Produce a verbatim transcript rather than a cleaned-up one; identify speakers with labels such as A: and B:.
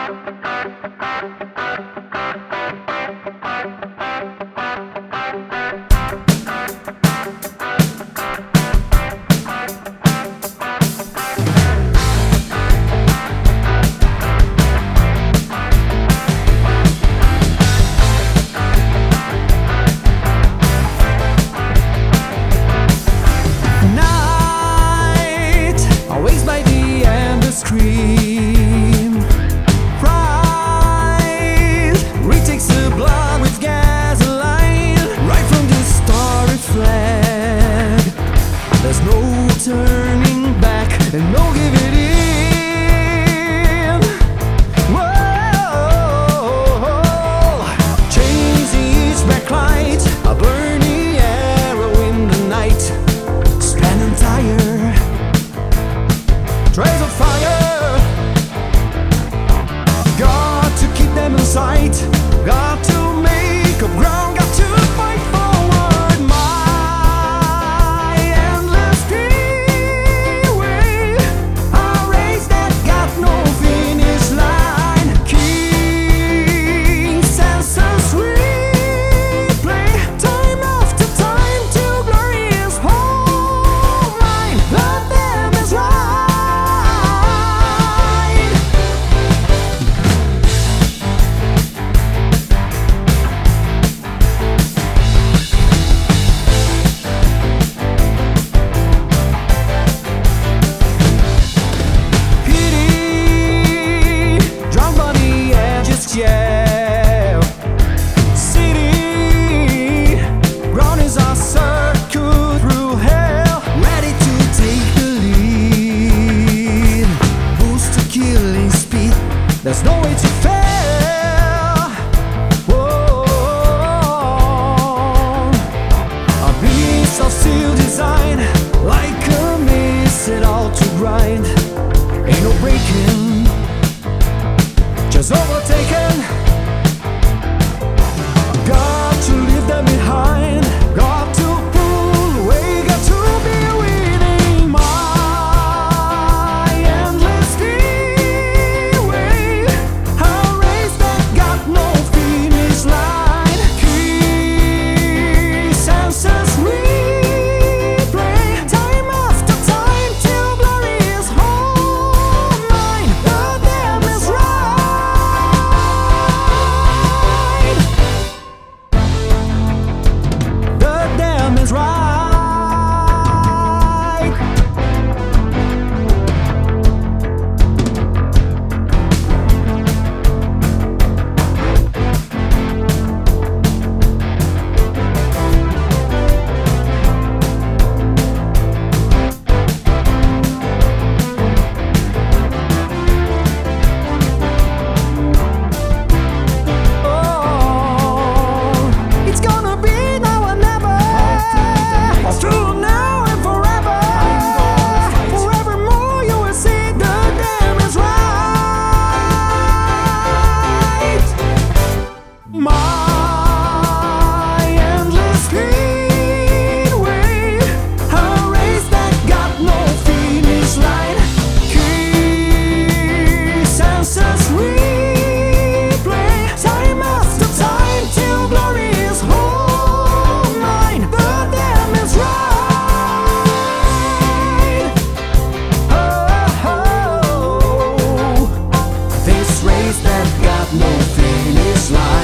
A: Scream, pride retakes the blood with gasoline. Right from the starry flag, there's no turning back and no giving in. Whoa, chasing each backlight, a burning arrow in the night. Standing tired, trails of fire. Sight. Got to make up ground, got to fight forward. My endless freeway, a race that got no finish line. King senses replay, time after time till glory is whole mine. But them is right. Yeah, city ground is our circle through hell, ready to take the lead. Boost to killing speed, there's no way to fail. Whoa, a beast of steel design, like a missile all to grind. Ain't no breaking, just overtaken. Got to leave them behind. Got to pull away. Got to be winning. My endless freeway, a race that got no finish line. Key senses replay, time after time till glory is whole mine. The damn is right. The dam is right. Oh, it's gonna be now and never. It's true now and forever. Forevermore you will see the dam is right. My endless speedway, a race that got no finish line. Key senses replay, time after time till glory is whole mine. The dam is right. Oh, oh, this race that got no finish line.